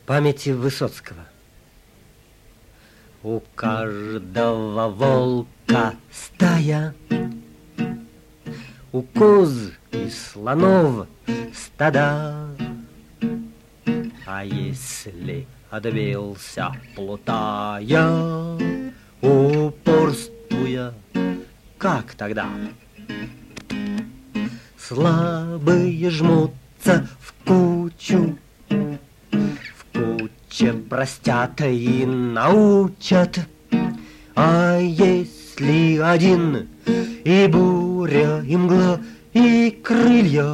Памяти Высоцкого. У каждого волка стая, у коз и слонов стада. А если отбился, плутая, упорствуя, как тогда? Слабые жмутся в кучу, простят и научат. А если один, и буря, и мгла, и крылья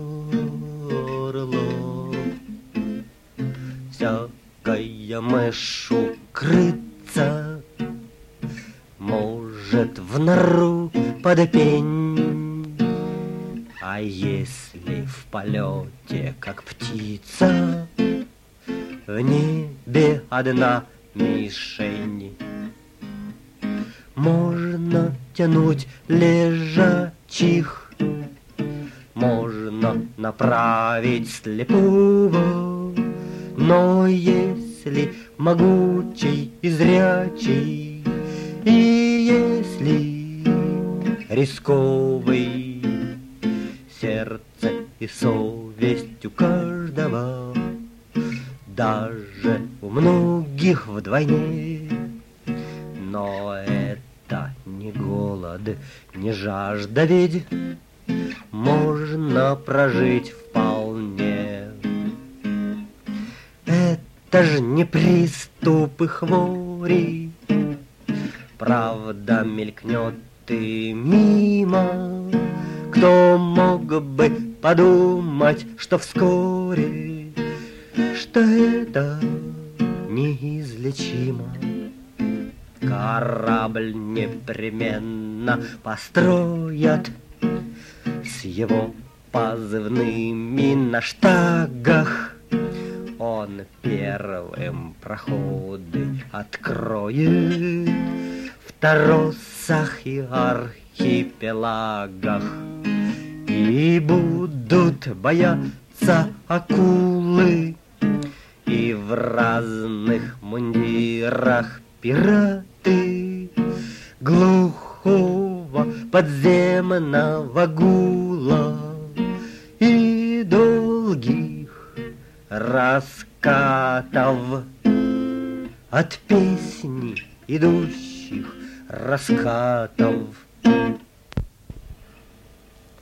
орла, всякая мышь укрыться может в нору под пень. А если в полете, как птица, в небе одна мишень, можно тянуть лежачих, можно направить слепого, но если могучий и зрячий, и если рисковый, сердце и совесть у каждого, даже у многих вдвойне. Но это не голод, не жажда, ведь можно прожить вполне. Это ж не приступ и хвори, правда мелькнет и мимо. Кто мог бы подумать, что вскоре что это неизлечимо. Корабль непременно построят с его позывными на штагах. Он первым проходы откроет в торосах и архипелагах, и будут бояться акулы и в разных мундирах пираты глухого подземного гула и долгих раскатов от песни идущих раскатов.